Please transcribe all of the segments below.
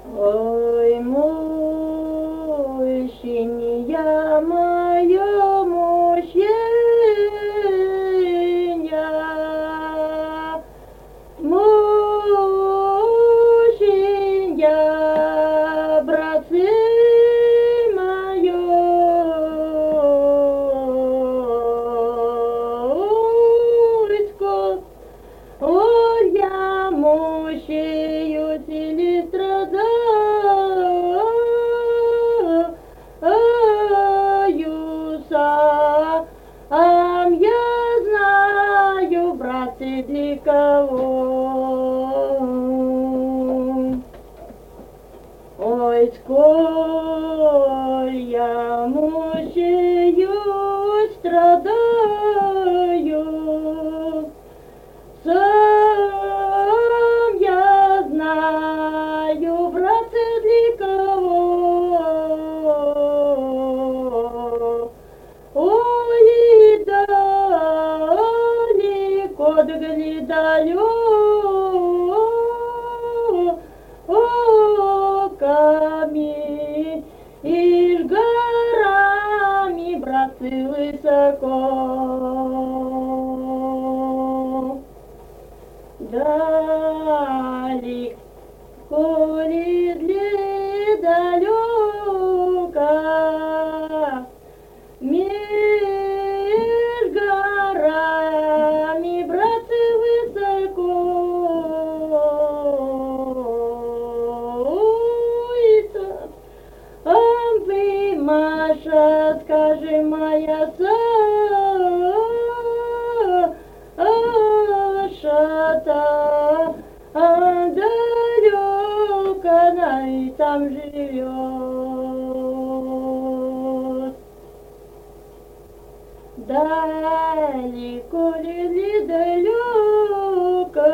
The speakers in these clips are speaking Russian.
Ой, мужчиня моё, мужчиня, мужчиня, братцы моё, ой, я мучаю теле страдаю, сам я знаю, братцы, для кого. Ой, сколь я мучаюсь, страдаю, сам я знаю, братцы, для кого. Ой, и далеко, далеками и с горами, братцы, высоко. Далеко ли далеко, меж горами, братцы, высоко. Ой, там вы, Маша, скажи, моя Саша-то, далеко она и там живет. Далеко ли далеко,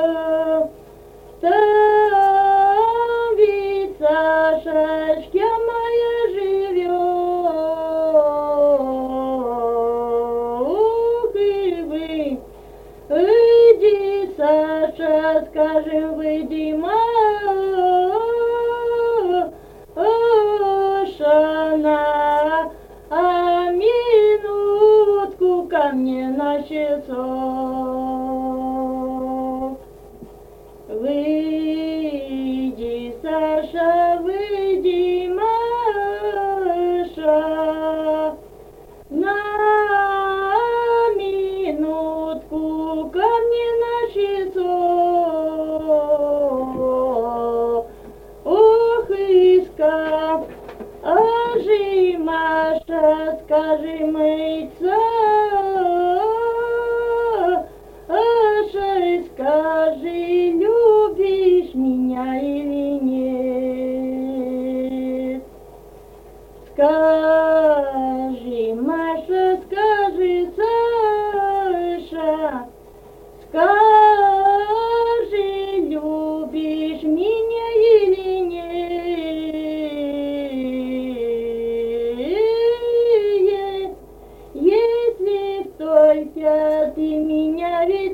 там ведь Сашечка моя живет. И вы, иди, Саша, скажем, выйди, Маша, на минутку ко мне на часок. Выйди, Саша, выйди, Маша, на минутку ко мне на часок. Ох, скажи, Маша, скажи, мыться, скажи, любишь меня или нет? Скажи, Маша, скажи, Саша, скажи, любишь меня или нет? Если только ты меня ведь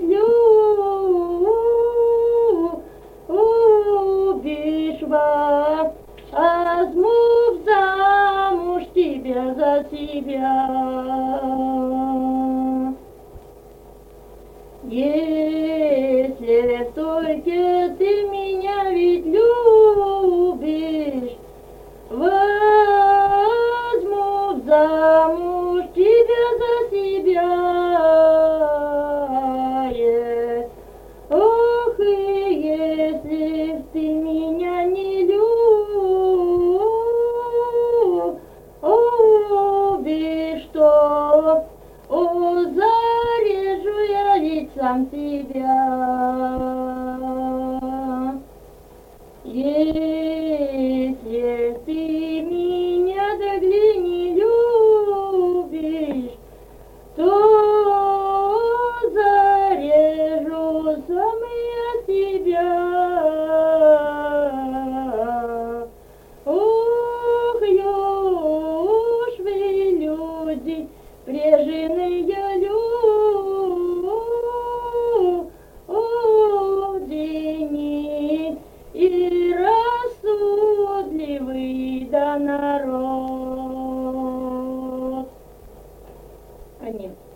любишь, возьму замуж тебя за себя. Если только ты меня ведь любишь, возьму замуж тебя за себя. Ох, и если ты меня не любишь, то зарежу я ведь сам тебя. Если ты меня догли не любишь, то зарежу сам я тебя. Ох, уж вы, люди, преженые люди, и рассудите народ. А нет.